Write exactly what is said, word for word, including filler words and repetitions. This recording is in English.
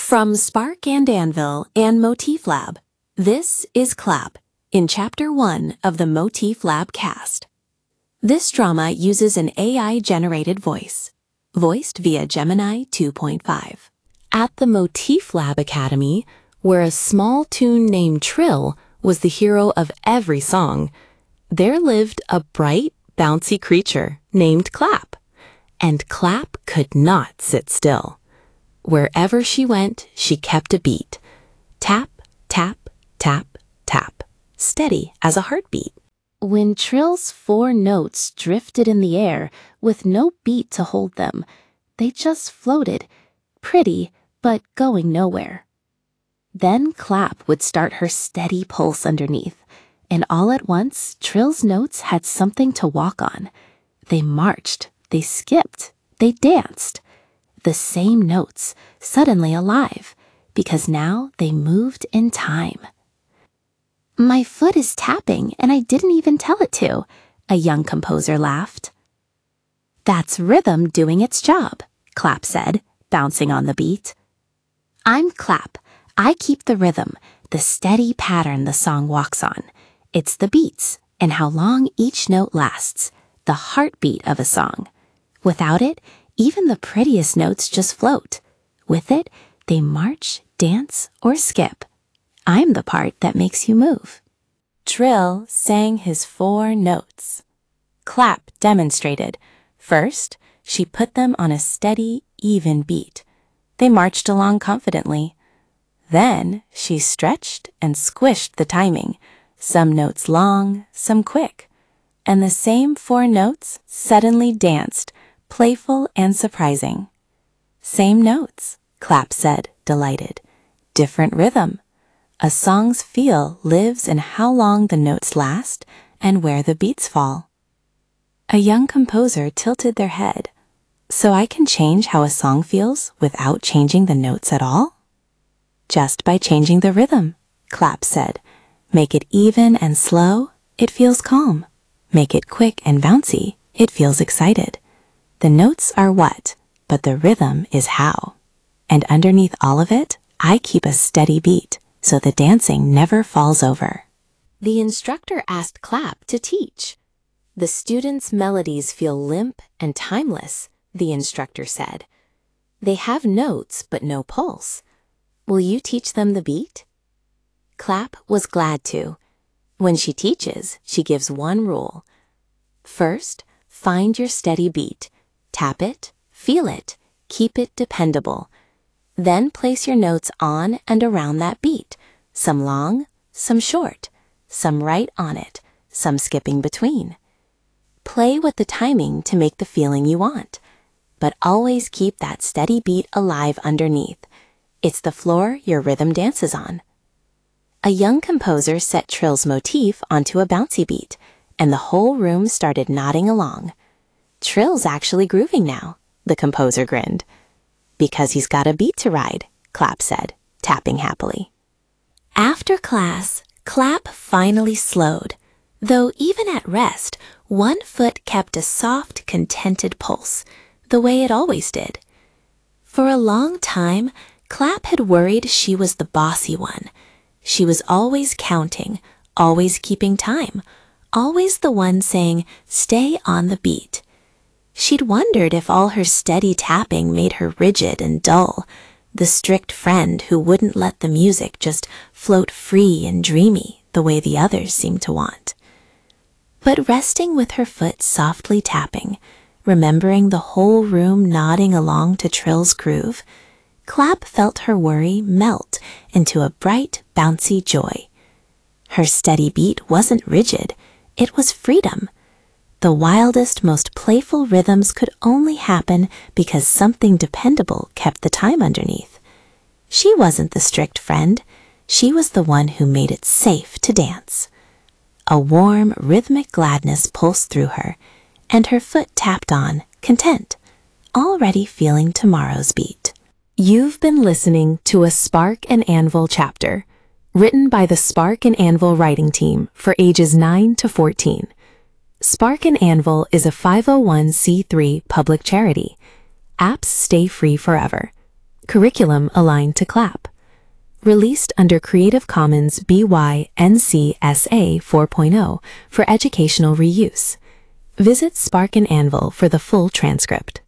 From Spark and Anvil and Motif Lab, this is Clap, in Chapter one of the Motif Lab cast. This drama uses an A I-generated voice, voiced via Gemini two point five. At the Motif Lab Academy, where a small tune named Trill was the hero of every song, there lived a bright, bouncy creature named Clap. And Clap could not sit still. Wherever she went, she kept a beat. Tap, tap, tap, tap, steady as a heartbeat. When Trill's four notes drifted in the air with no beat to hold them, they just floated, pretty but going nowhere. Then Clap would start her steady pulse underneath, and all at once Trill's notes had something to walk on. They marched, they skipped, they danced. The same notes, suddenly alive, because now they moved in time. "My foot is tapping, and I didn't even tell it to," a young composer laughed. "That's rhythm doing its job," Clap said, bouncing on the beat. "I'm Clap. I keep the rhythm, the steady pattern the song walks on. It's the beats, and how long each note lasts, the heartbeat of a song. Without it, even the prettiest notes just float. With it, they march, dance, or skip. I'm the part that makes you move." Trill sang his four notes. Clap demonstrated. First, she put them on a steady, even beat. They marched along confidently. Then, she stretched and squished the timing, some notes long, some quick. And the same four notes suddenly danced, playful and surprising. "Same notes," Clap said, delighted. "Different rhythm. A song's feel lives in how long the notes last and where the beats fall." A young composer tilted their head. "So I can change how a song feels without changing the notes at all?" "Just by changing the rhythm," Clap said. "Make it even and slow, it feels calm. Make it quick and bouncy, it feels excited. The notes are what, but the rhythm is how. And underneath all of it, I keep a steady beat, so the dancing never falls over." The instructor asked Clap to teach. "The students' melodies feel limp and timeless," the instructor said. "They have notes but no pulse. Will you teach them the beat?" Clap was glad to. When she teaches, she gives one rule. First, find your steady beat. Tap it, feel it, keep it dependable. Then place your notes on and around that beat, some long, some short, some right on it, some skipping between. Play with the timing to make the feeling you want, but always keep that steady beat alive underneath. It's the floor your rhythm dances on. A young composer set Trill's motif onto a bouncy beat, and the whole room started nodding along. "Trill's actually grooving now," the composer grinned. "Because he's got a beat to ride," Clap said, tapping happily. After class, Clap finally slowed, though even at rest, one foot kept a soft, contented pulse, the way it always did. For a long time, Clap had worried she was the bossy one. She was always counting, always keeping time, always the one saying, "Stay on the beat." She'd wondered if all her steady tapping made her rigid and dull, the strict friend who wouldn't let the music just float free and dreamy the way the others seemed to want. But resting with her foot softly tapping, remembering the whole room nodding along to Trill's groove, Clap felt her worry melt into a bright, bouncy joy. Her steady beat wasn't rigid, it was freedom. The wildest, most playful rhythms could only happen because something dependable kept the time underneath. She wasn't the strict friend, she was the one who made it safe to dance. A warm, rhythmic gladness pulsed through her, and her foot tapped on, content, already feeling tomorrow's beat. You've been listening to a Spark and Anvil chapter, written by the Spark and Anvil writing team for ages nine to fourteen. Spark and Anvil is a five oh one c three public charity. Apps stay free forever. Curriculum aligned to CLAP. Released under Creative Commons B Y N C S A four point oh for educational reuse. Visit Spark and Anvil for the full transcript.